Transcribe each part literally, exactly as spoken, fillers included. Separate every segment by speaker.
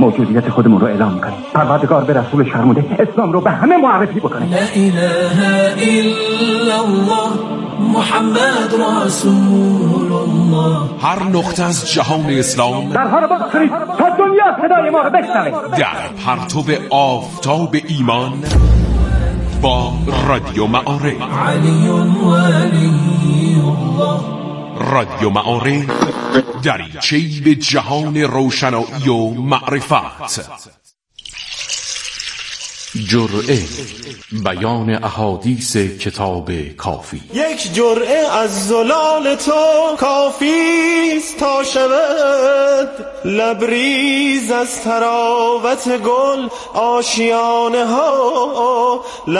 Speaker 1: موجودیت خودمون رو اعلام کنیم. پروردگار به رسول فرموده اسلام رو به همه معرفی بکنه.
Speaker 2: لا اله الا الله محمد رسول الله.
Speaker 3: هر نقطه از جهان اسلام
Speaker 1: در هر وقت تا دنیا صدای ما رو بشنوه.
Speaker 3: در پرتو آفتاب ایمان با رادیو معارف.
Speaker 2: علی ولی الله.
Speaker 3: رادیو معارف دریچه‌ای به جهان روشنایی و معرفت. جرعه بیان احادیث کتاب کافی.
Speaker 4: یک جرعه از زلال تو کافیست تا شود لبریز از تراوت گل آشیانه ها،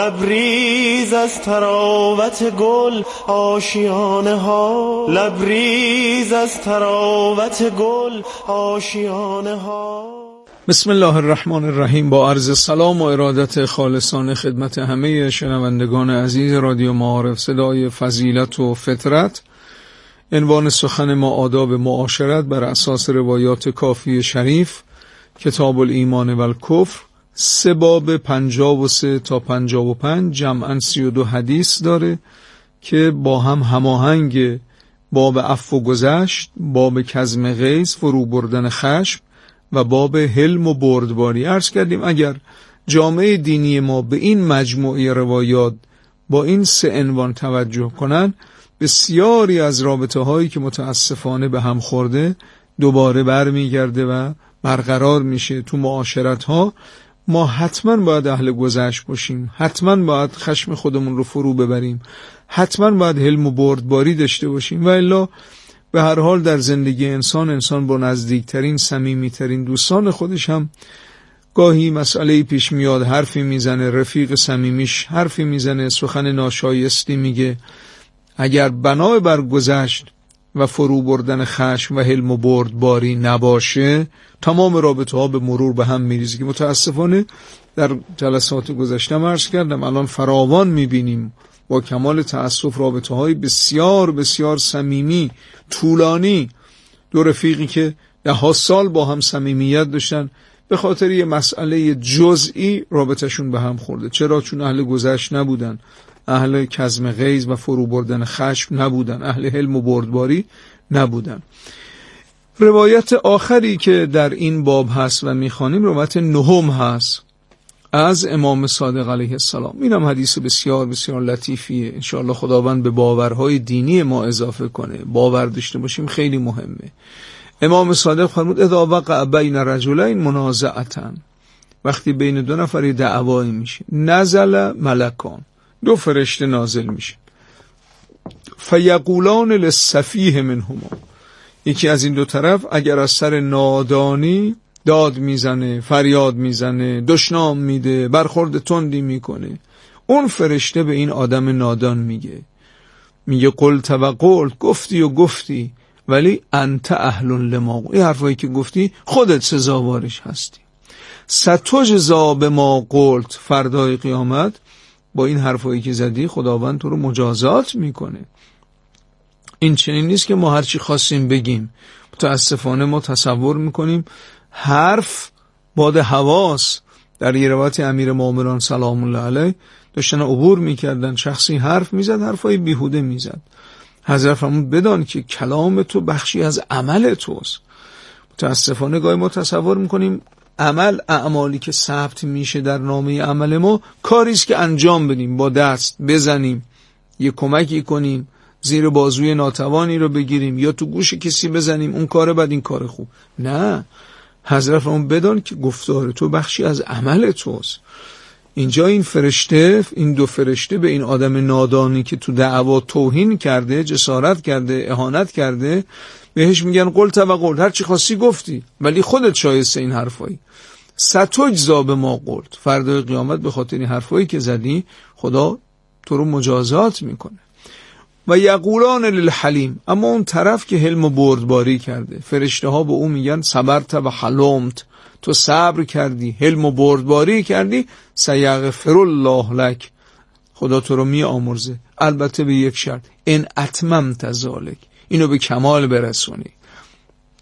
Speaker 4: لبریز از تراوت گل آشیانه ها، لبریز از تراوت گل آشیانه ها.
Speaker 5: بسم الله الرحمن الرحیم. با عرض سلام و ارادت خالصانه خدمت همه شنوندگان عزیز رادیو معارف صدای فضیلت و فطرت، عنوان سخن ما آداب معاشرت بر اساس روایات کافی شریف، کتاب الایمان و الکفر. سه باب پنجاه و سه تا پنجاه و پنج، جمعاً سی و دو حدیث داره که با هم هماهنگ. باب عفو و گذشت، باب کظم غیظ، فرو بردن خشم و باب حلم و بردباری. عرض کردیم اگر جامعه دینی ما به این مجموعه روایات با این سه عنوان توجه کنن، بسیاری از رابطه هایی که متاسفانه به هم خورده دوباره برمیگرده و برقرار میشه تو معاشرت ها. ما حتما باید اهل گذشت باشیم، حتما باید خشم خودمون رو فرو ببریم، حتما باید حلم و بردباری داشته باشیم، و الا به هر حال در زندگی انسان انسان با نزدیکترین صمیمیترین دوستان خودش هم گاهی مسئله پیش میاد، حرفی میزنه، رفیق صمیمیش حرفی میزنه، سخن ناشایستی میگه. اگر بنا بر گذشت و فرو بردن خشم و حلم و بردباری نباشه، تمام رابطه ها به مرور به هم میریزه که متاسفانه در جلسات گذشته عرض کردم الان فراوان میبینیم. با کمال تأسف رابطه های بسیار بسیار صمیمی طولانی، دو رفیقی که ده ها سال با هم صمیمیت داشتن به خاطر یه مسئله جزئی رابطهشون به هم خورده. چرا؟ چون اهل گذشت نبودن، اهل کظم غیظ و فرو بردن خشم نبودن، اهل حلم و بردباری نبودن. روایت آخری که در این باب هست و میخوانیم روایت نهم هست از امام صادق علیه السلام. اینم حدیث بسیار بسیار لطیفیه. انشاءالله خداوند به باورهای دینی ما اضافه کنه. باور داشته باشیم خیلی مهمه. امام صادق فرمود اذا وقع بین رجلین منازعة، وقتی بین دو نفر دعوایی میشه، نزل ملکان، دو فرشته نازل میشه، فیقولان للسفیه منهما، یکی از این دو طرف اگر از سر نادانی داد میزنه، فریاد میزنه، دشنام میده، برخورد تندی میکنه، اون فرشته به این آدم نادان میگه میگه قلت و قلت، گفتی و گفتی، ولی انت اهل لما، این حرفایی که گفتی خودت سزاوارش هستی. ستجزا به ما قلت، فردای قیامت با این حرفایی که زدی خداوند تو رو مجازات میکنه. این چنین نیست که ما هرچی خواستیم بگیم. متاسفانه ما تصور میکنیم حرف باد حواس. در یه روایت امیر مومنان سلام الله علیه داشتن عبور میکردن، شخصی حرف میزد، حرفای بیهوده میزد. حضرت فرمود بدان که کلام تو بخشی از عمل توست. متاسفانه گاهی ما تصور میکنیم عمل، اعمالی که ثبت میشه در نامه عمل ما، کاریست که انجام بدیم، با دست بزنیم، یه کمکی کنیم، زیر بازوی ناتوانی رو بگیریم، یا تو گوش کسی بزنیم، اون کار بد این کار خوب. نه، حضرت فرمود بدان که گفتار تو بخشی از عمل توست. اینجا این فرشته، این دو فرشته به این آدم نادانی که تو دعوا توهین کرده، جسارت کرده، اهانت کرده، بهش میگن قلت و قلت، هر چی خواستی گفتی، ولی خودت شایسته این حرفایی. ستجزا به ما قلت، فردای قیامت به خاطر این حرفایی که زدی خدا تو رو مجازات میکنه. و یقولان للحلیم، اما اون طرف که حلم و بردباری کرده، فرشته ها به اون میگن صبرت و حلمت، تو صبر کردی، حلم و بردباری کردی، سیغفر الله لک، خدا تو رو می آمرزه، البته به یک شرط، ان اتممت ذلک، اینو به کمال برسونی.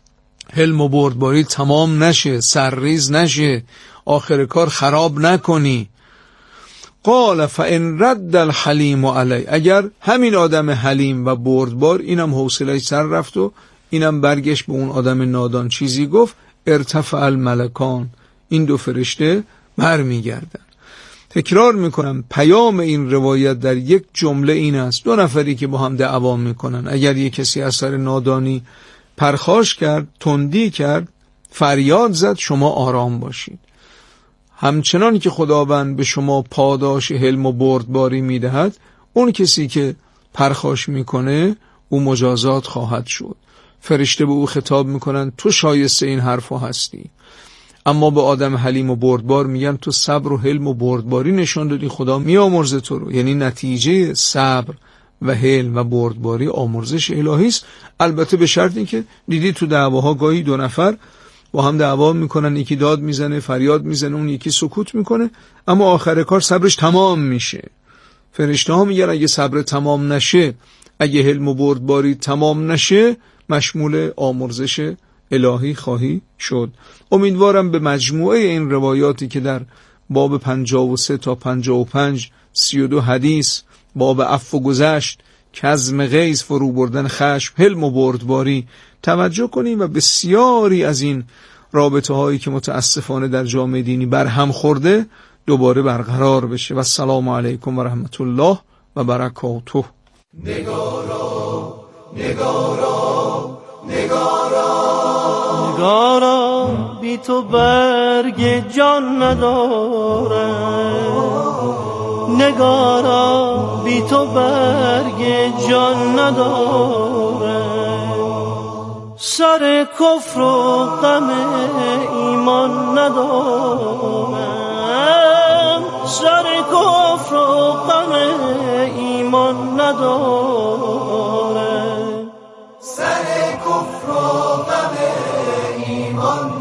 Speaker 5: حلم و بردباری تمام نشه، سرریز نشه، آخر کار خراب نکنی. قال فان رد الحلیم علی، اگر همین آدم حلیم و بردبار اینم حوصله‌اش سر رفت و اینم برگشت به اون آدم نادان چیزی گفت، ارتفع الملکان، این دو فرشته برمیگردن. تکرار میکنم پیام این روایت در یک جمله این است: دو نفری که با هم دعوا میکنن، اگر یک کسی از سر نادانی پرخاش کرد، تندی کرد، فریاد زد، شما آرام باشید. همچنان که خداوند به شما پاداش حلم و بردباری میدهد، اون کسی که پرخاش میکنه او مجازات خواهد شد. فرشته به او خطاب میکنن تو شایسته این حرفا هستی. اما به آدم حلیم و بردبار میگن تو صبر و حلم و بردباری نشان دادی، خدا میآمرزه تو رو. یعنی نتیجه صبر و حلم و بردباری آمرزش الهی است، البته به شرط اینکه دیدی تو دعواها گاهی دو نفر با هم دعوا میکنن، یکی داد میزنه، فریاد میزنه، اون یکی سکوت میکنه، اما آخر کار صبرش تمام میشه. فرشته ها میگن اگه صبر تمام نشه، اگه حلم و بردباری تمام نشه، مشمول آمرزش الهی خواهی شد. امیدوارم به مجموعه این روایاتی که در باب پنجاه و سه تا پنجاه و پنج سی و دو حدیث، باب عفو و گذشت، کظم غیظ، فرو بردن خشم، حلم و بردباری توجه کنیم و بسیاری از این رابطه هایی که متاسفانه در جامعه دینی برهم خورده دوباره برقرار بشه. و السلام علیکم و رحمت الله و برکاته.
Speaker 2: نگارا نگارا نگارا
Speaker 4: نگارا بی تو برگ جان نداره، نگارا بی تو برگ جان نداره، سر کفر و غم ایمان ندارم، سر کفر و غم ایمان ندارم،
Speaker 2: سر کفر و غم ایمان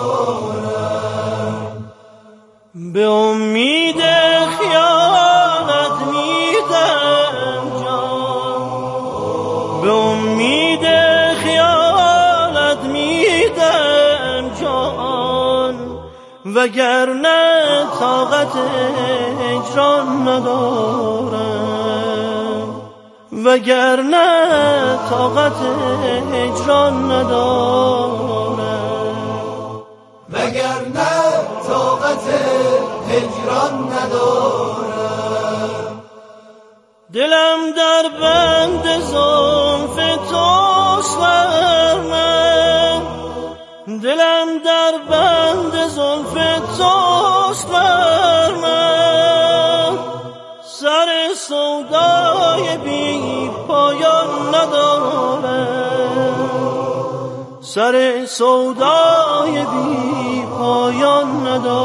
Speaker 2: ندارم،
Speaker 4: به امید خیانت میدم جان، به امید خیانت میدم جان، وگرنه طاقت هجران ندارم، وگرنه طاقت هجران ندارم،
Speaker 2: وگرنه طاقت هجران ندارم،
Speaker 4: دلم در بند زلف توست ورنه، دلم در بند زلف توست ورنه، سر سودای بی پایان ندارم، سر سودای بی پایان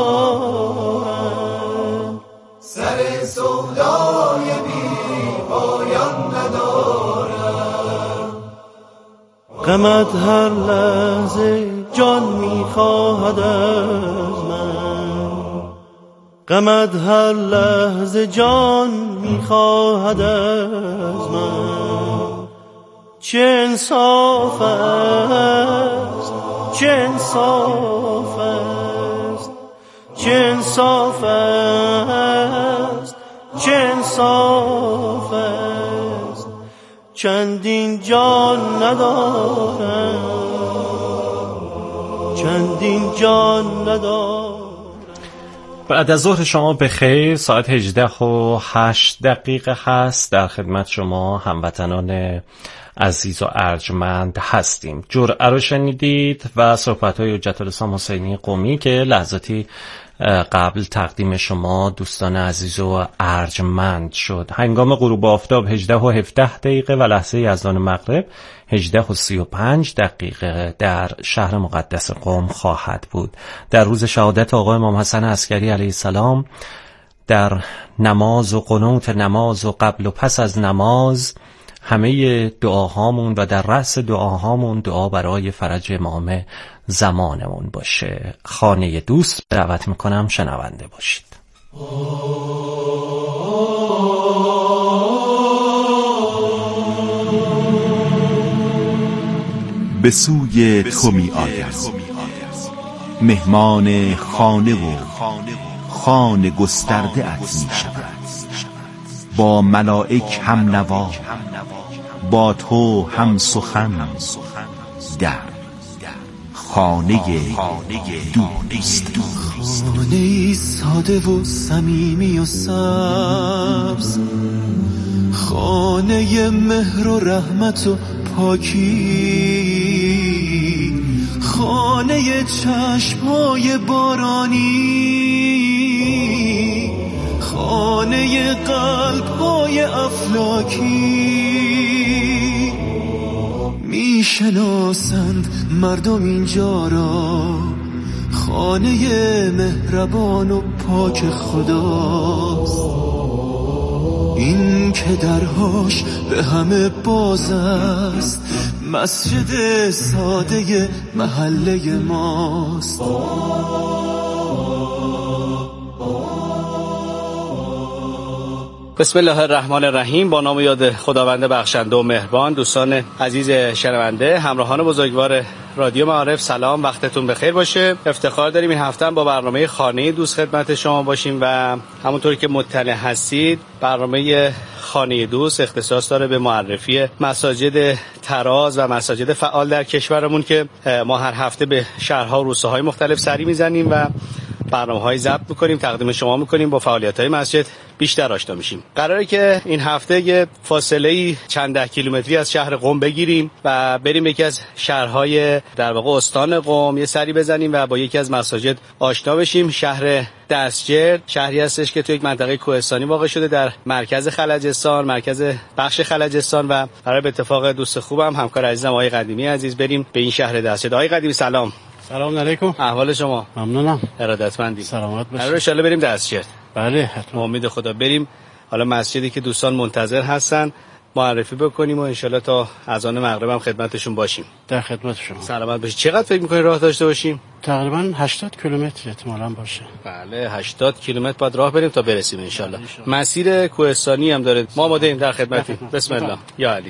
Speaker 4: ندارم،
Speaker 2: سر سودای بی پایان ندارم،
Speaker 4: غمت هر لحظه جان میخواهد از من، غمت هر لحظه جان میخواهد از من، چه انصاف است، چه انصاف است، چه انصاف است، چه انصاف است، چندین جان ندارم، چندین جان ندارم.
Speaker 6: بعد از ظهر شما بخیر، ساعت هجده و هشت دقیقه هست. در خدمت شما هموطنان عزیز و ارجمند هستیم. جرعه رو شنیدید و صحبت‌های حجت الاسلام حسینی قمی که لحظاتی قبل تقدیم شما دوستان عزیز و ارجمند شد. هنگام غروب آفتاب هجده و هفده دقیقه و لحظه اذان مغرب هجده و سی و پنج دقیقه در شهر مقدس قم خواهد بود. در روز شهادت آقا امام حسن عسکری علیه السلام در نماز و قنوت نماز و قبل و پس از نماز همه دعاهامون و در رأس دعاهامون دعا برای فرج امام زمانمون باشه. خانه دوست دعوت میکنم شنونده باشید.
Speaker 7: به سوی تو می آید، مهمان خانه و خانه گسترده ات می شود، با ملائک هم نوا، با تو هم سخن، در خانه دوست.
Speaker 8: خانه ساده و صمیمی و سبز، خانه مهر و رحمت و پاکی، خانه چشم‌های بارانی، خانه قلب‌های افلاکی. میشناسند مردم اینجا را خانه مهربان و پاک خداست، این که درهاش به همه باز است، مسجد ساده محله ماست.
Speaker 9: بسم الله الرحمن الرحیم. با نام یاد خداوند بخشنده و مهربان. دوستان عزیز شنونده، همراهان بزرگوار رادیو معارف، سلام، وقتتون بخیر باشه. افتخار داریم این هفته با برنامه خانه دوست خدمت شما باشیم و همونطوری که مطلع هستید برنامه خانه دوست اختصاص داره به معرفی مساجد تراز و مساجد فعال در کشورمون که ما هر هفته به شهرها و روستاهای مختلف سری میزنیم و برنامه‌های ضبط می‌کنیم، تقدیم شما می‌کنیم، با فعالیت‌های مسجد بیشتر آشنا میشیم. قراره که این هفته یه فاصله چند ده کیلومتری از شهر قم بگیریم و بریم یکی از شهرهای در واقع استان قم یه سری بزنیم و با یکی از مساجد آشنا بشیم. شهر دستجرد شهری هستش که تو یک منطقه کوهستانی واقع شده در مرکز خلجستان، مرکز بخش خلجستان و قراره به اتفاق دوست خوبم همکار عزیزم آقای قدیمی عزیز بریم به این شهر دستجرد. آقای قدیمی سلام.
Speaker 10: سلام علیکم.
Speaker 9: احوال شما؟
Speaker 10: ممنونم.
Speaker 9: ارادتمندی.
Speaker 10: سلامت باشید.
Speaker 9: قراره ان شاءالله بریم دستجرد.
Speaker 10: بله حتما.
Speaker 9: امید خدا بریم. حالا مسجدی که دوستان منتظر هستن معرفی بکنیم و ان شاءالله تا اذان مغرب هم خدمتشون باشیم.
Speaker 10: در خدمت شما.
Speaker 9: سلامت باشید. چقدر فکر می‌کنید راه داشته باشیم؟
Speaker 10: تقریبا هشتاد کیلومتر احتمالاً باشه.
Speaker 9: بله هشتاد کیلومتر بعد راه بریم تا برسیم ان شاءالله. مسیر کوهستانی هم داره. ما آماده ایم، در خدمتیم. بسم الله. یا علی.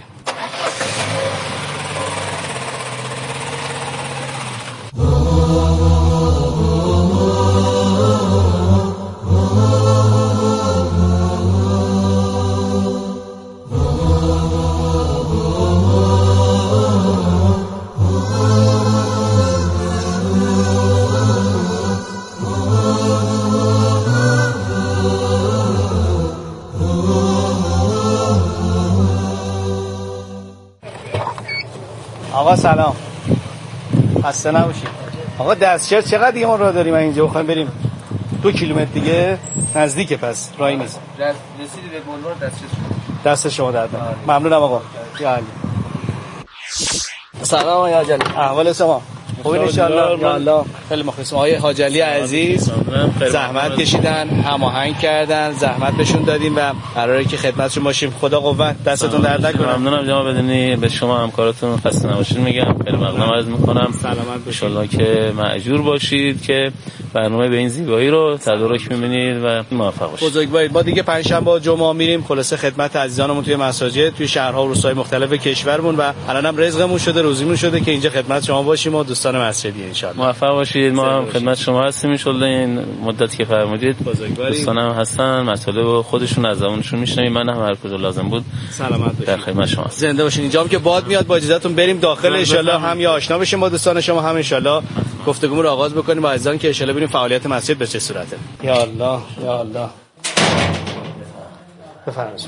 Speaker 9: آقا سلام، خسته نباشید. آقا دستجرد چقدر دیگه ما راه داریم اینجا؟ بخوایم بریم دو کیلومتر دیگه، نزدیکه، پس راهی نیست.
Speaker 11: رسیدی به بلوار دستجرد.
Speaker 9: دست شما درد نکنه. ممنونم آقا. یا علی. سلام یا جلی. احوال شما؟ خوبین ان شاء الله؟ یا الله. خیلی مخلصم. آقای حاج علی عزیز زحمت کشیدن، هماهنگ کردن، زحمت بهشون دادیم و قراره که خدمتشون باشیم. خدا قوت، دستتون درد نکنه.
Speaker 11: ممنونم جناب بدنی، به شما همکاراتون خسته نباشید میگم. خیلی ممنونم عرض میکنم.
Speaker 9: سلامت باشید.
Speaker 11: ان شاء الله که مأجور باشید که برنامه به این زیبایی رو تدارک می‌بینید و موفق باشید.
Speaker 9: بزرگوارید. ما دیگه پنجشنبه و جمعه میریم خلاصه خدمت عزیزانمون توی مساجد توی شهرها و روستاهای مختلف کشورمون و الانم رزقمون شده، روزیمون شده که اینجا خدمت شما باشیم و دوستان مسجدی ان شاء الله.
Speaker 11: موفق باشید. ما هم خدمت شما هستیم ان شاء الله. این مدتی که فرمودید دوستانم هستن، مطالب خودشون از زبانشون میشنویم. من هم هر کجا لازم بود
Speaker 9: سلامت باشید.
Speaker 11: در خدمت شما هستم.
Speaker 9: زنده باشین. اینجا هم که باد میاد با اجازهتون بریم داخل ان شاء الله، هم یا آشنا بشیم با دوستان شما، هم ان شاء الله گفتگو رو آغاز بکنیم با عزیزان که ان شاء الله بریم فعالیت مسجد به چه صورته. یا الله یا الله. بفرمایید.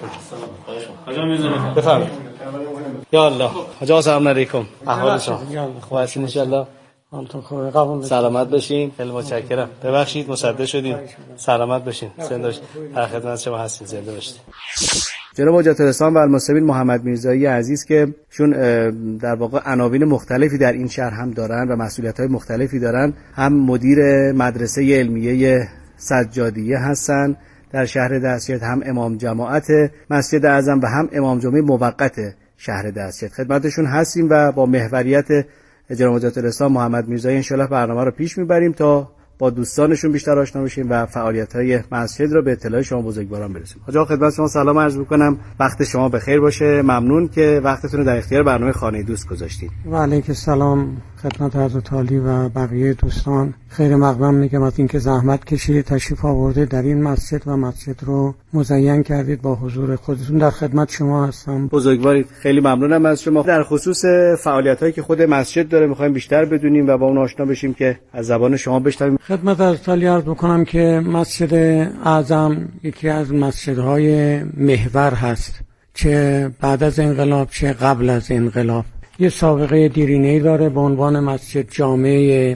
Speaker 9: بفرمایید. یا الله. حاج سلام علیکم. احوال شما؟ خوب هستین ان شاء الله؟
Speaker 10: همتون خوبه. قبول
Speaker 9: سلامت باشین. خیلی متشکرم. ببخشید مصدق شدیم. سلامت باشین. زنده باشین. در خدمت شما هستیم. زنده باشید. جناب حجت الاسلام و المسلمین محمد میرزایی عزیز که شون در واقع عناوین مختلفی در این شهر هم دارن و مسئولیت‌های مختلفی دارن، هم مدیر مدرسه علمیه سجادیه هستن در شهر دستجرد، هم امام جماعت مسجد اعظم و هم امام جمعه موقت شهر دستجرد. خدمتشون هستیم و با محوریت جناب حجت الاسلام محمد میرزایی ان شاء الله برنامه رو پیش میبریم تا با دوستانشون بیشتر آشنا بشیم و فعالیت‌های مسجد رو به اطلاع شما بزرگواران برسیم. حاج آقا خدمت شما سلام عرض می‌کنم. وقت شما بخیر باشه. ممنون که وقتتون رو در اختیار برنامه خانه دوست گذاشتید.
Speaker 10: و علیک السلام خدمت حضرت عالی و بقیه دوستان. خیر مقدم میگم از اینکه زحمت کشیدید تشریف آورده در این مسجد و مسجد رو مزین کردید با حضور خودتون. در خدمت شما هستم.
Speaker 9: بزرگوارید. خیلی ممنونم از شما. در خصوص فعالیت‌هایی که خود مسجد داره می‌خوایم بیشتر بدونیم و با اون آشنا بشیم که از زبان شما بشنویم.
Speaker 10: خدمت حضرت عالی عرض می‌کنم که مسجد اعظم یکی از مسجدهای محور هست، چه بعد از انقلاب چه قبل از انقلاب. یه سابقه دیرینه‌ای داره به عنوان مسجد جامع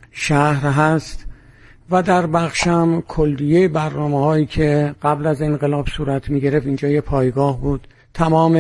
Speaker 10: شهر هست و در بخشم کلیه برنامه‌هایی که قبل از انقلاب صورت می‌گرفت اینجا یه پایگاه بود. تمام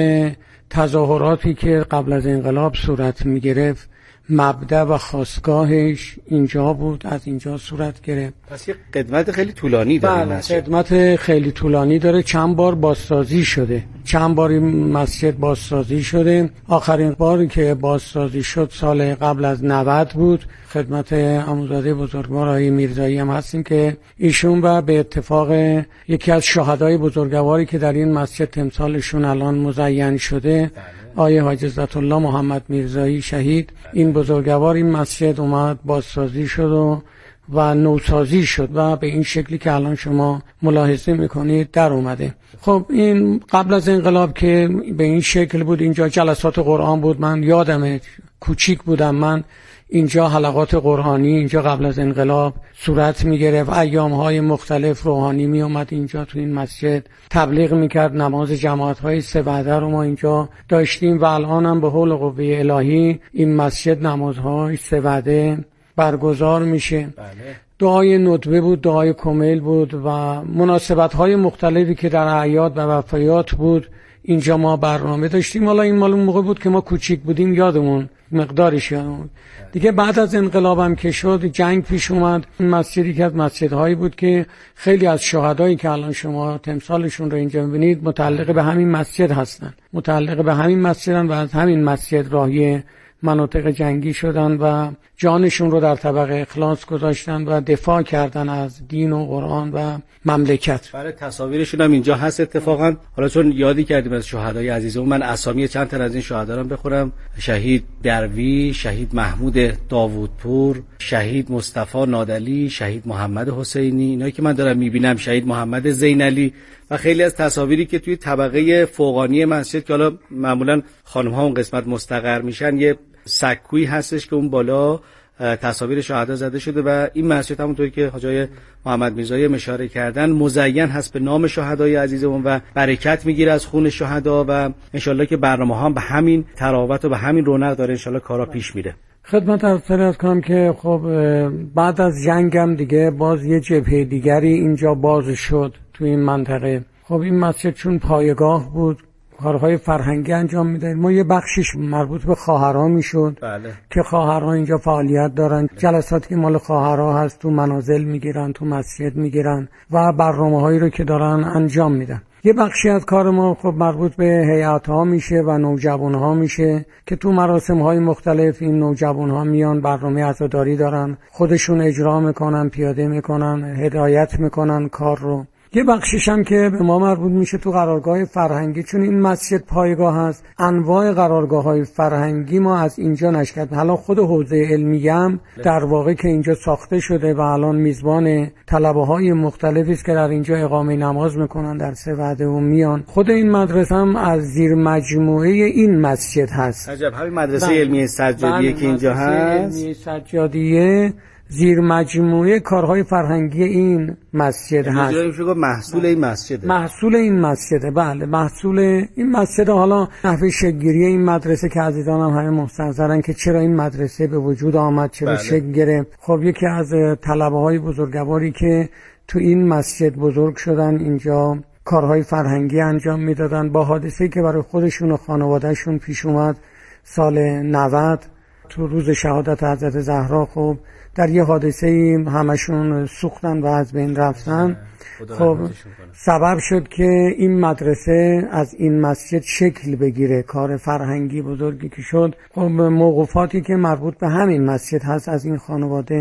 Speaker 10: تظاهراتی که قبل از انقلاب صورت می‌گرفت مبدأ و خاستگاهش اینجا بود، از اینجا صورت گرفت.
Speaker 9: پس یه خدمت خیلی طولانی داره.
Speaker 10: بله، خدمت خیلی طولانی داره. چند بار بازسازی شده، چند بار این مسجد بازسازی شده. آخرین باری که بازسازی شد سال قبل از نود بود. خدمت عموزاده بزرگوار آقای میرزایی هم هستیم که ایشون و به اتفاق یکی از شهدای بزرگواری که در این مسجد تمثالشون الان مزین شده، آیه حاج عزت الله محمد میرزایی شهید، این بزرگوار این مسجد اومد بازسازی شد و و نوسازی شد و به این شکلی که الان شما ملاحظه میکنید در اومده. خب این قبل از انقلاب که به این شکل بود، اینجا جلسات قرآن بود. من یادمه کوچیک بودم من، اینجا حلقات قرآنی اینجا قبل از انقلاب صورت میگرفت. ایامهای مختلف روحانی می اومد اینجا تو این مسجد تبلیغ میکرد. نماز جماعت‌های سه وعده رو ما اینجا داشتیم و الان هم به حول و قوه الهی این مسجد نمازهای سه وعده برگزار میشه.
Speaker 9: بله.
Speaker 10: دعای ندبه بود، دعای کمیل بود و مناسبت‌های مختلفی که در اعیاد و وفایات بود اینجا ما برنامه داشتیم. حالا این مال اون موقع بود که ما کوچیک بودیم، یادمون مقدارش یادمون. دیگه بعد از انقلابم که شد جنگ پیش اومد. این مسجدی که از مسجدهایی بود که خیلی از شهدایی که الان شما تمثالشون رو اینجا می‌بینید متعلق به همین مسجد هستن، متعلق به همین مسجدن و از همین مسجد راهی مناطق جنگی شدن و جانشون رو در طبق اخلاص گذاشتن و دفاع کردن از دین و قرآن و مملکت.
Speaker 9: برای تصاویرشون هم اینجا هست اتفاقا. حالا چون یادی کردیم از شهدای عزیزمون، من اسامی چند تا از این شهدا رو بخورم. شهید دروی، شهید محمود داوودپور، شهید مصطفی نادعلی، شهید محمد حسینی، اینایی که من دارم میبینم، شهید محمد زینعلی و خیلی از تصاویری که توی طبقه فوقانی مسجد که حالا معمولا خانم ها اون قسمت مستقر میشن، یه سکویی هستش که اون بالا تصاویر شهدا زده شده و این مسجد همونطوری که حاجای محمد میرزایی اشاره کردن مزین هست به نام شهدای عزیزمون و برکت میگیره از خون شهدا و انشالله که برنامه ها به همین تراوت و به همین رونق داره انشالله کارا پیش میره.
Speaker 10: خدمت عرض کنم که خب بعد از جنگم دیگه باز یه جبهه دیگری اینجا باز شد تو این منطقه. خب این مسجد چون پایگاه بود کارهای فرهنگی انجام میدهیم. ما یه بخشش مربوط به خواهرها میشد.
Speaker 9: بله.
Speaker 10: که خواهرها اینجا فعالیت دارن، جلساتی که مال خواهرها هست تو منازل میگیرن، تو مسجد میگیرن و برنامه‌هایی رو که دارن انجام میدن. یه بخشی از کار ما خب مربوط به هیئت‌ها میشه و نوجوان‌ها میشه که تو مراسم‌های مختلف این نوجوان‌ها میان برنامه عزاداری دارن، خودشون اجرا میکنن، پیاده میکنن، هدایت میکنن کار رو. یه بخشش هم که به ما مربوط میشه تو قرارگاه فرهنگی، چون این مسجد پایگاه هست، انواع قرارگاه‌های فرهنگی ما از اینجا نشأت گرفته. حالا خود حوزه علمیه هم در واقع که اینجا ساخته شده و الان میزبان طلبه‌های مختلفی است که در اینجا اقامه نماز میکنن در سه وعده و میان. خود این مدرسه هم از زیر مجموعه این مسجد هست.
Speaker 9: عجب، همین مدرسه علمیه سجادیه که اینجا هست،
Speaker 10: علمیه سجادیه زیر مجموعه کارهای فرهنگی این مسجد هست.
Speaker 9: محصول این مسجده.
Speaker 10: محصول این مسجده. بله، محصول این مسجد. حالا نحوه شکل‌گیری این مدرسه که عزیزانم همه مستحضرن که چرا این مدرسه به وجود آمد، چرا بله. شکل گرفت. خب یکی از طلبه‌های بزرگواری که تو این مسجد بزرگ شدن اینجا کارهای فرهنگی انجام میدادن با حادثه‌ای که برای خودشون و خانواده‌شون پیش اومد سال نود تو روز شهادت حضرت زهرا. خب در یه حادثه همشون سوختن و از بین رفتن. خب سبب شد که این مدرسه از این مسجد شکل بگیره، کار فرهنگی بزرگی که شد. خب موقوفاتی که مربوط به همین مسجد هست از این خانواده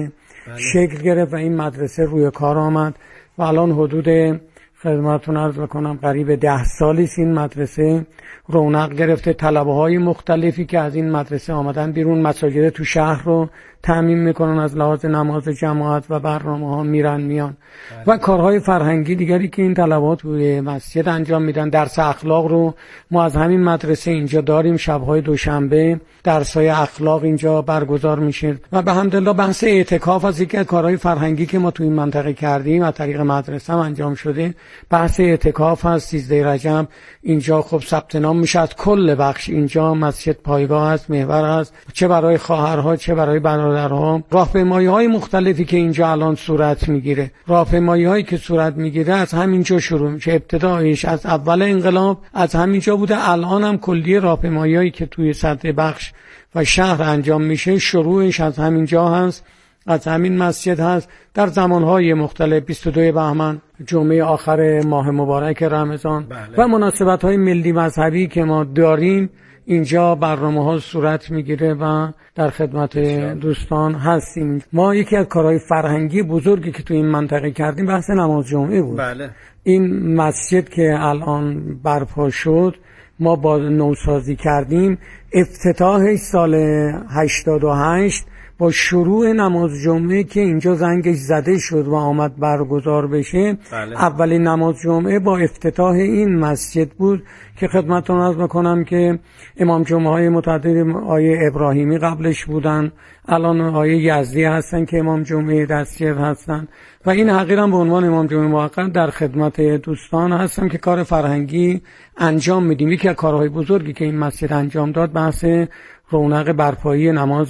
Speaker 10: بله. شکل گرفت و این مدرسه روی کار آمد و الان حدود خدمتتون عرض بکنم قریب ده سالی این مدرسه رونق گرفته. طلبه‌های مختلفی که از این مدرسه آمدن بیرون مساجد تو شهر رو تأمین میکنن از لحاظ نماز جماعت و برنامه‌ها میرن میان بله. و کارهای فرهنگی دیگری که این طلبات توی مسجد انجام میدن. درس اخلاق رو ما از همین مدرسه اینجا داریم، شب‌های دوشنبه درس‌های اخلاق اینجا برگزار میشه و به حمدالله بحث اعتکاف از یکی از کارهای فرهنگی که ما توی این منطقه کردیم از طریق مدرسه هم انجام شده. بحث اعتکاف هست سیزده رجب اینجا خب ثبت نام میشه از کل بخش. اینجا مسجد پایگاه است، محور است، چه برای خواهرها چه برای برادرها. راهپیمایی‌های مختلفی که اینجا الان صورت میگیره، راهپیمایی‌هایی که صورت میگیره از همینجا شروع میشه. ابتدایش از اول انقلاب از همینجا بوده، الان هم کلیه راهپیمایی‌هایی که توی سطح بخش و شهر انجام میشه شروعش از همینجا هست، از همین مسجد هست. در زمانهای مختلف بیست و دو بهمن جمعه آخر ماه مبارک رمضان بله. و مناسبت‌های ملی مذهبی که ما داریم اینجا برنامه‌ها صورت میگیره و در خدمت دوستان هستیم. ما یکی از کارهای فرهنگی بزرگی که تو این منطقه کردیم بحث نماز جمعه بود بله. این مسجد که الان برپا شد ما با نوسازی کردیم. افتتاحش سال هشتاد و هشت با شروع نماز جمعه که اینجا زنگش زده شد و آمد برگزار بشه بله. اولین نماز جمعه با افتتاح این مسجد بود که خدمتتون عرض میکنم که امام جمعه های متعدد آیه ابراهیمی قبلش بودن، الان آیه یزدی هستن که امام جمعه دستگیر هستن و این حقیقا به عنوان امام جمعه موقت در خدمت دوستان هستم که کار فرهنگی انجام میدیم. یکی از کارهای بزرگی که این مسجد انجام داد بحث رونق برپایی نماز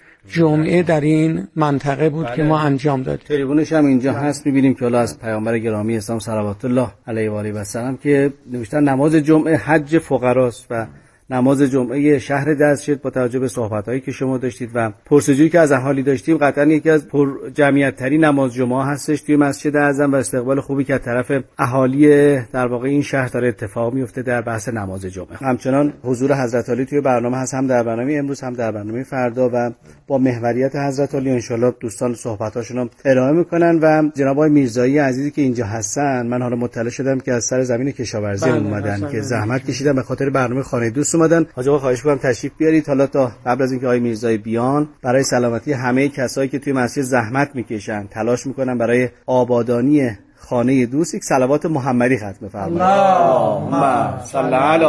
Speaker 10: جمعه در این منطقه بود بله. که ما انجام دادیم.
Speaker 9: تریبونش هم اینجا هست، می‌بینیم که حالا از پیامبر گرامی اسلام صلوات الله علیه و آله و سلم که نوشتن نماز جمعه حج فقراست و نماز جمعه شهر دستشد با توجه به صحبت‌هایی که شما داشتید و پرسجویی که از اهالی داشتیم قطعاً یکی از پر جمعیت ترین نماز جمعه هستش توی مسجد اعظم و استقبال خوبی که از طرف اهالی در واقع این شهر داره اتفاق میفته در بحث نماز جمعه. همچنان حضور حضرت علی توی برنامه هست، هم در برنامه امروز هم در برنامه فردا و با محوریت حضرت علی ان شاءالله دوستان صحبتاشون رو ارائه میکنن و جناب آقای میرزایی عزیزی که اینجا هستن من حالا مطلع شدم که از سر زمین کشاورزی اومدن که زحمت کشیدن به خاطر برنامه خانه دوست اومدن. حاج آقا خواهش می‌کنم تشریف بیارید حالا تا قبل از اینکه آقای میرزایی بیان برای سلامتی همه کسایی که توی مسجد زحمت میکشن تلاش میکنن برای آبادانی خانه دوست یک صلوات محمدی ختم بفرمایید. اللهم صل علی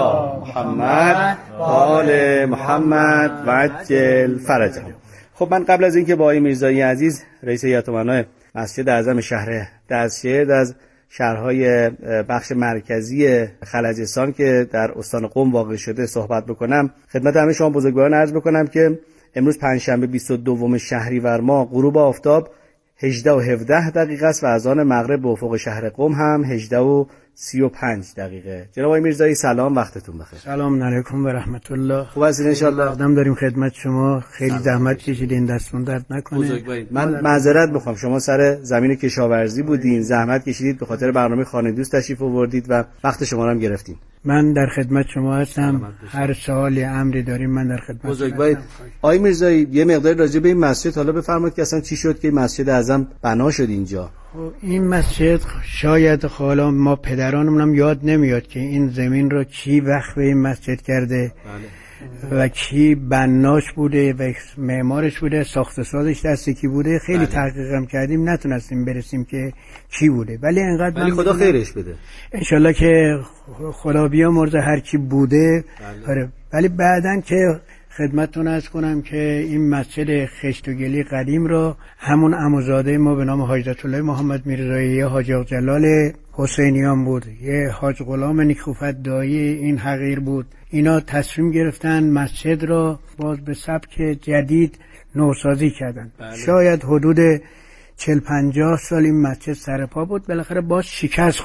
Speaker 9: محمد و آل محمد و عجل فرجهم. خب من قبل از اینکه با آقای میرزایی عزیز رئیس هیئت امنای مسجد اعظم شهر دستشد از شهرهای بخش مرکزی خلجستان که در استان قم واقع شده صحبت بکنم، خدمت همه شما بزرگواران عرض بکنم که امروز پنجشنبه بیست و دوم شهریور ماه غروب آفتاب هجده و هفده دقیقه است و اذان مغرب به افق شهر قم هم هجده و سی و پنج دقیقه. جناب آقای میرزایی سلام، وقتتون بخیر.
Speaker 12: سلام علیکم و رحمت الله.
Speaker 9: خوب هستین ان شاء الله؟
Speaker 12: قدم داریم خدمت شما. خیلی زحمت کشیدین، دستتون درد نکنه.
Speaker 9: من معذرت میخوام، شما سر زمین کشاورزی بودین، زحمت کشیدید، به خاطر برنامه خانه دوست تشریف آوردید و وقت شما رو هم گرفتیم.
Speaker 12: من در خدمت شما هستم. هر سوالی امری داریم من در خدمت
Speaker 9: بزرگوارید. آقای میرزایی یه مقدار راجع به این مسجد حالا بفرمایید که اصلا چی شد که مسجد اعظم بنا شد اینجا؟
Speaker 12: این مسجد شاید حالا ما پدرانمون هم یاد نمیاد که این زمین رو کی وقف به این مسجد کرده بله. و کی بناش بوده و معمارش بوده، ساخت سازش دست کی بوده. خیلی بله. تحقیقم کردیم نتونستیم برسیم که کی بوده، ولی انقدر
Speaker 9: ولی خدا خیرش بده
Speaker 12: انشالله که خدا بیامرزه هر کی بوده بله. ولی بعدن که خدمتتون عرض کنم که این مسجد خشت و گلی قدیم را همون عموزاده ما به نام حضرت الله محمد میرزایی حاج آقا جلال حسینیان بود، یه حاج غلام نیکوفت دایی این حقیر بود. اینا تصمیم گرفتن مسجد را باز به سبک جدید نوسازی کردن بله. شاید حدود چهل پنجاه سال این مسجد سرپا بود، بالاخره باز شکست خورد.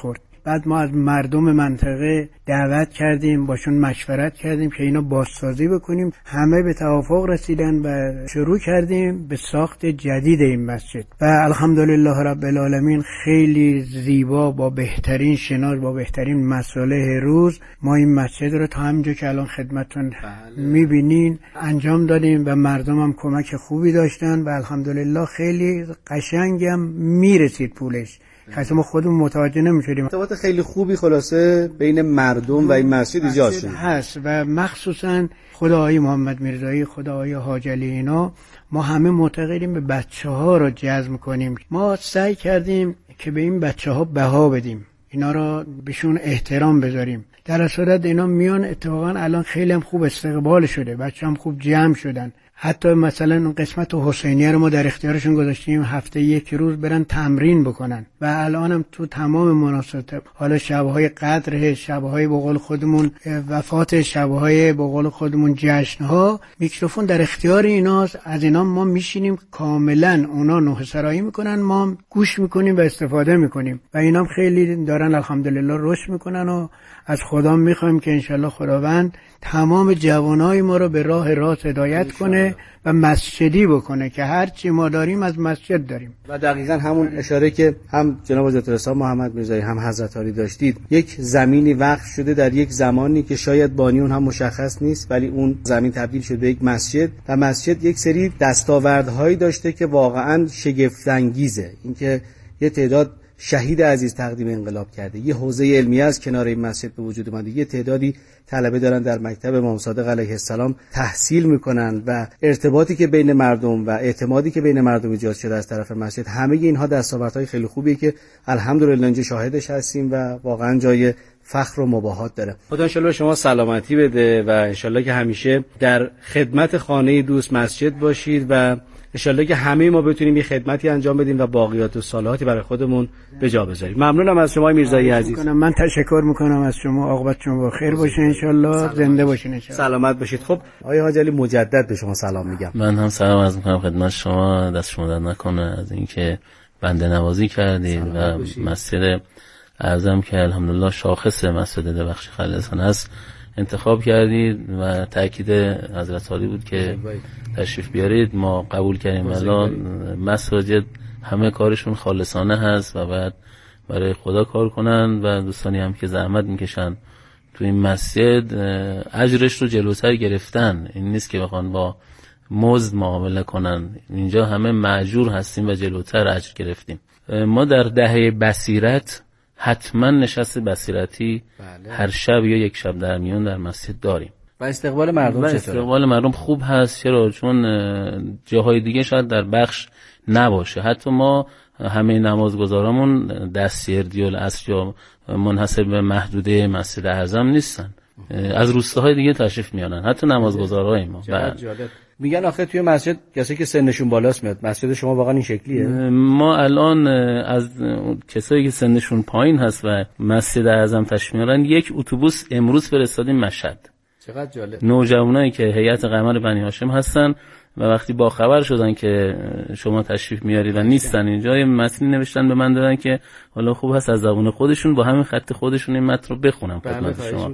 Speaker 12: بعد ما از مردم منطقه دعوت کردیم، باشون مشورت کردیم که اینا بازسازی بکنیم. همه به توافق رسیدن و شروع کردیم به ساخت جدید این مسجد و الحمدلله رب العالمین خیلی زیبا با بهترین شناس با بهترین مصالح روز ما این مسجد رو تا همینجا که الان خدمتتون میبینین انجام دادیم و مردم هم کمک خوبی داشتن و الحمدلله خیلی قشنگم میرسید پولش. خاصه ما خودمون متوجه نمی‌شدیم.
Speaker 9: ارتباط خیلی خوبی خلاصه بین مردم و این مسجد ایجاد شد
Speaker 12: هست و مخصوصا خود آقای محمد میرزایی، خود آقای حاج علی، اینا ما همه معتقدیم به بچه‌ها رو جذب کنیم. ما سعی کردیم که به این بچه‌ها بها بدیم، اینا رو بهشون احترام بذاریم. در صورت اینا میان اتفاقا الان خیلی هم خوب استقبال شده، بچه هم خوب جمع شدن. حتی مثلا اون قسمت حسینیه رو ما در اختیارشون گذاشتیم هفته یک روز برن تمرین بکنن و الان هم تو تمام مناسبات، حالا شبهای قدر، شبهای به قول خودمون وفات، شبهای به قول خودمون جشنها، میکروفون در اختیار ایناست. از اینا ما میشینیم کاملا اونا نوحه سرایی میکنن، ما گوش میکنیم و استفاده میکنیم و اینا هم خیلی دارن الحمدلله رشد میکنن و از خدا میخوایم که انشالله خداوند تمام جوانای ما رو به راه راست هدایت کنه و مسجدی بکنه که هر چی ما داریم از مسجد داریم.
Speaker 9: و دقیقاً همون اشاره که هم جناب حضرت رسول محمد میرزایی هم حضرت علی داشتید، یک زمینی وقف شده در یک زمانی که شاید بانی اون هم مشخص نیست، ولی اون زمین تبدیل شده به یک مسجد و مسجد یک سری دستاوردهایی داشته که واقعاً شگفت انگیزه. اینکه یه تعداد شهید عزیز تقدیم انقلاب کرده، یه حوزه علمی از کنار این مسجد به وجود اومده، یه تعدادی طلبه دارن در مکتب امام صادق علیه السلام تحصیل میکنن و ارتباطی که بین مردم و اعتمادی که بین مردم ایجاد شده از طرف مسجد، همه اینها دستاوردهای خیلی خوبیه که الحمدلله اینجا شاهدش هستیم و واقعا جای فخر و مباهات داره. خدا انشالله شما سلامتی بده و انشالله که همیشه در خدمت خانه دوست مسجد باشید و انشالله که همه ما بتونیم یه خدمتی انجام بدیم و باقیات و صالحاتی برای خودمون به جا بذاریم. ممنونم از شما میرزایی عزیز.
Speaker 12: من تشکر میکنم از شما. عاقبت شما بخیر باشه انشالله، زنده باشین انشالله.
Speaker 9: سلامت باشید. خب آقای حاج علی مجدد به شما سلام میگم.
Speaker 11: من هم سلام عرض میکنم خدمت شما، دست شما در نکنه از اینکه بنده نوازی کردید و مسجد اعظم که الحمدلله شاخص مسجد دلبخش خالصانه است انتخاب کردید و تاکید حضرت علی بود که تشریف بیارید. ما قبول کردیم. الان مساجد همه کارشون خالصانه هست و بعد برای خدا کار کنن و دوستانی هم که زحمت میکشن تو این مسجد اجرش رو جلوتر گرفتن. این نیست که بخوان با مزد معامله کنن، اینجا همه مأجور هستیم و جلوتر اجر گرفتیم. ما در دهه بصیرت حتما نشست بصیرتی بله. هر شب یا یک شب در میون در مسجد داریم
Speaker 9: و استقبال مردم چطوره؟
Speaker 11: استقبال مردم خوب هست. چرا؟ چون جاهای دیگه شاید در بخش نباشه. حتی ما همه نمازگزارامون دستیردی العصر یا منحصر به محدوده مسجد اعظم نیستن، از روستاهای دیگه تشریف میارن، حتی نمازگزارای ما.
Speaker 9: میگن آخه توی مسجد کسی که سنشون بالاست میاد. مسجد شما واقعا این شکلیه؟
Speaker 11: ما الان از کسایی که سنشون پایین هست و مسجد اعظم تشریف میارن یک اتوبوس امروز فرستادیم مشهد.
Speaker 9: چقدر جالب.
Speaker 11: نوجوانایی که هیئت قمر بنی هاشم هستن و وقتی با خبر شدن که شما تشریف میارید و نیستن اینجا، یه متنی نوشتن به من دادن که حالا خوب هست از زبان خودشون با همین خط خودشون این متن رو بخونم خدمت شما.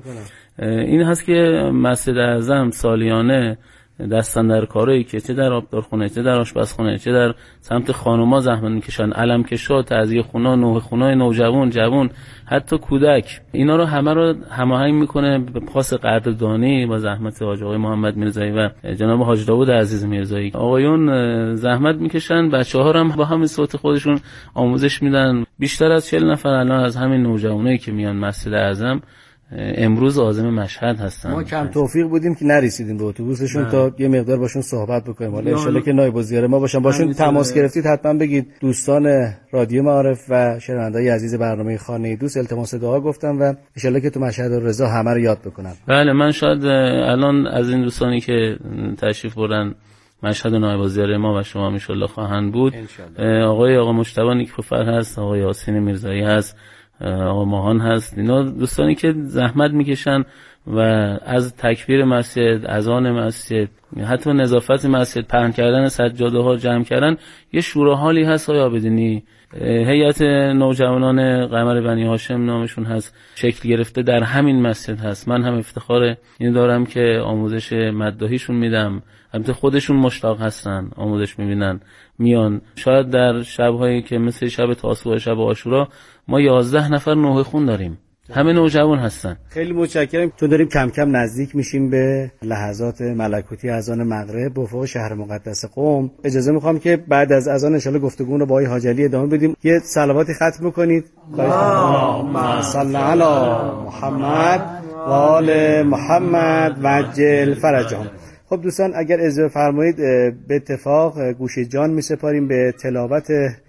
Speaker 11: این هست که مسجد اعظم سالیانه دستن در کارایی که چه در آبدارخونه، چه در آشپزخونه، چه در سمت خانوما زحمت میکشن، علم کشا، تعزیه خونا، نوحه خونای نوجوان، جوان، حتی کودک، اینا رو همه رو هماهنگ میکنه به پاس قدردانی با زحمت حاج آقای محمد میرزایی و جناب حاج داوود عزیز میرزایی. آقایون زحمت میکشن، بچه‌ها هم با همین صوت خودشون آموزش میدن. بیشتر از چهل نفر الان از همین نوجوانایی که میان مسجد اعظم امروز عازم مشهد هستن.
Speaker 9: ما کم توفیق بودیم که نرسیدیم به اتوبوسشون تا یه مقدار باشون صحبت بکنیم. حالا ان شاءالله که نایب الوزیر ما باشن، باشون تماس گرفتید حتما بگید دوستان رادیو معارف و شنونده‌های عزیز برنامه خانه دوست التماس دعا گفتم و ان شاءالله که تو مشهد الرضا همه رو یاد بکنن.
Speaker 11: بله، من شاید الان از این دوستانی که تشریف بردن مشهد نایب الوزیر ما و شما ان شاءالله خواهند بود، آقای آقا مجتبی نیکوفر هست، آقای یاسین میرزایی هست، آقا ماهان هست. اینا دوستانی که زحمت میکشن و از تکبیر مسجد، اذان مسجد، حتی نظافت مسجد، پهن کردن سجاده ها، جمع کردن، یه شور حالی هست آیا بدونی. هیئت نوجوانان قمر بنی هاشم نامشون هست، شکل گرفته در همین مسجد هست. من هم افتخار این دارم که آموزش مداحیشون میدم، البته خودشون مشتاق هستن، آموزش میبینن، میان. شاید در شب‌هایی که مثل شب تاسوعا، شب عاشورا، ما یازده نفر نوحه خون داریم، همه نوجوان هستن.
Speaker 9: خیلی متشکرم. چون داریم کم کم نزدیک میشیم به لحظات ملکوتی اذان مغرب به افق شهر مقدس قم، اجازه میخوام که بعد از اذان ان شاءالله گفتگو رو با آقای حاجی علی ادامه بدیم. یه صلواتی ختم بکنید. اللهم صل علی محمد و آل محمد وعجل فرجهم. خب دوستان اگر اجازه فرمایید به اتفاق گوش جان میسپاریم به تلاوت